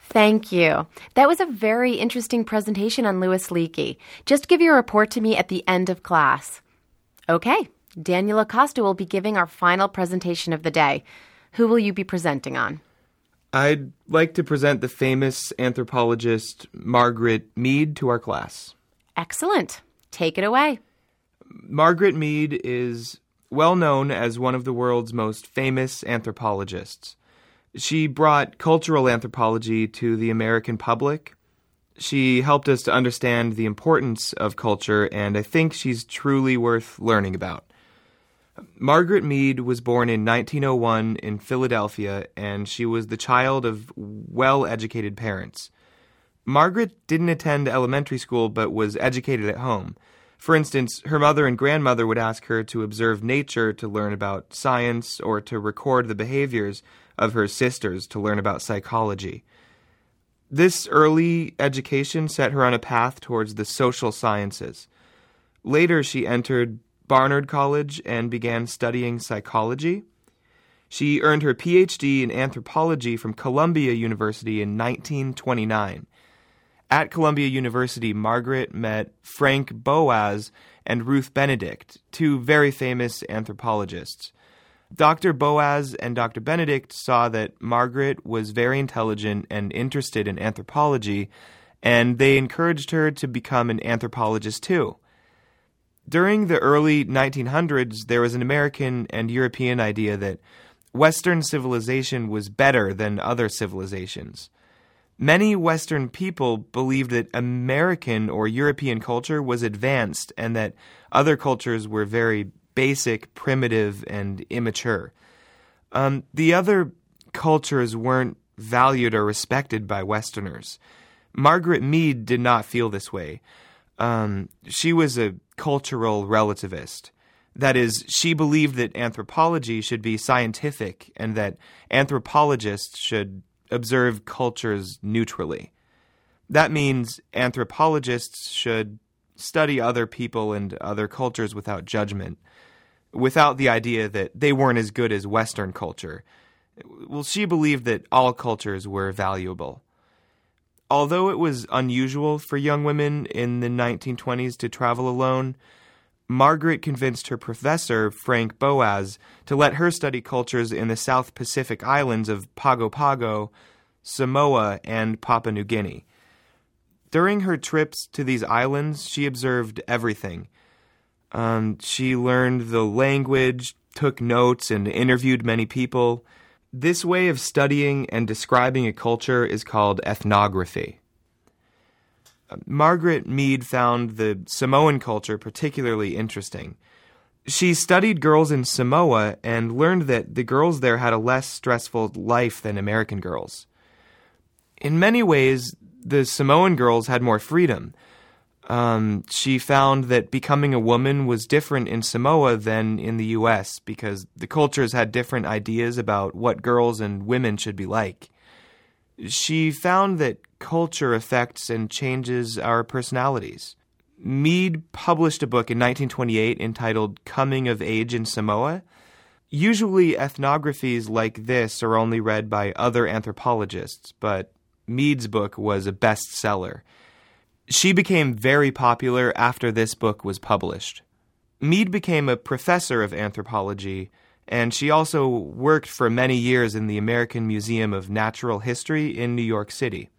Thank you. That was a very interesting presentation on Louis Leakey. Just give your report to me at the end of class. Okay, Daniel Acosta will be giving our final presentation of the day. Who will you be presenting on? I'd like to present the famous anthropologist Margaret Mead to our class. Excellent. Take it away. Margaret Mead is well known as one of the world's most famous anthropologists. She brought cultural anthropology to the American public. She helped us to understand the importance of culture, and I think she's truly worth learning about. Margaret Mead was born in 1901 in Philadelphia, and she was the child of well-educated parents. Margaret didn't attend elementary school, but was educated at home. For instance, her mother and grandmother would ask her to observe nature to learn about science, or to record the behaviors of her sisters to learn about psychology. This early education set her on a path towards the social sciences. Later, she entered Barnard College and began studying psychology. She earned her PhD in anthropology from Columbia University in 1929. At Columbia University, Margaret met Frank Boas and Ruth Benedict, two very famous anthropologists. Dr. Boas and Dr. Benedict saw that Margaret was very intelligent and interested in anthropology, and they encouraged her to become an anthropologist too. During the early 1900s, there was an American and European idea that Western civilization was better than other civilizations. Many Western people believed that American or European culture was advanced and that other cultures were very basic, primitive, and immature. The other cultures weren't valued or respected by Westerners. Margaret Mead did not feel this way. She was a cultural relativist. That is, she believed that anthropology should be scientific and that anthropologists should observe cultures neutrally. That means anthropologists should study other people and other cultures without judgment, without the idea that they weren't as good as Western culture. Well, she believed that all cultures were valuable. Although it was unusual for young women in the 1920s to travel alone, Margaret convinced her professor, Frank Boas, to let her study cultures in the South Pacific islands of Pago Pago, Samoa, and Papua New Guinea. During her trips to these islands, she observed everything. She learned the language, took notes, and interviewed many people. This way of studying and describing a culture is called ethnography. Margaret Mead found the Samoan culture particularly interesting. She studied girls in Samoa and learned that the girls there had a less stressful life than American girls. In many ways, the Samoan girls had more freedom. She found that becoming a woman was different in Samoa than in the U.S. because the cultures had different ideas about what girls and women should be like. She found that culture affects and changes our personalities. Mead published a book in 1928 entitled Coming of Age in Samoa. Usually ethnographies like this are only read by other anthropologists, but Mead's book was a bestseller. She became very popular after this book was published. Mead became a professor of anthropology, and she also worked for many years in the American Museum of Natural History in New York City.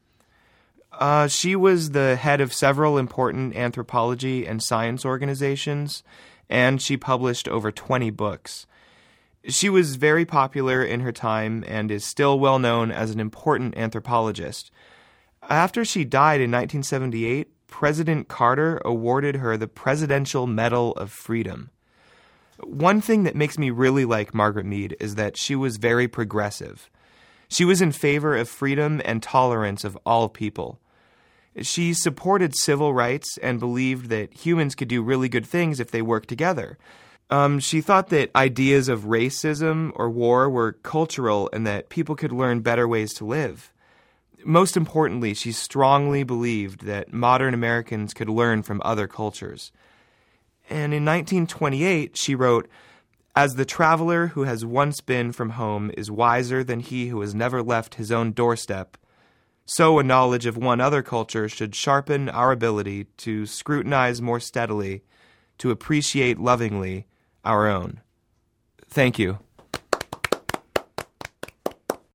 She was the head of several important anthropology and science organizations, and she published over 20 books. She was very popular in her time and is still well known as an important anthropologist. After she died in 1978, President Carter awarded her the Presidential Medal of Freedom. One thing that makes me really like Margaret Mead is that she was very progressive. She was in favor of freedom and tolerance of all people. She supported civil rights and believed that humans could do really good things if they worked together. She thought that ideas of racism or war were cultural and that people could learn better ways to live. Most importantly, she strongly believed that modern Americans could learn from other cultures. And in 1928, she wrote, "As the traveler who has once been from home is wiser than he who has never left his own doorstep, So a knowledge of one other culture should sharpen our ability to scrutinize more steadily, to appreciate lovingly our own. Thank you.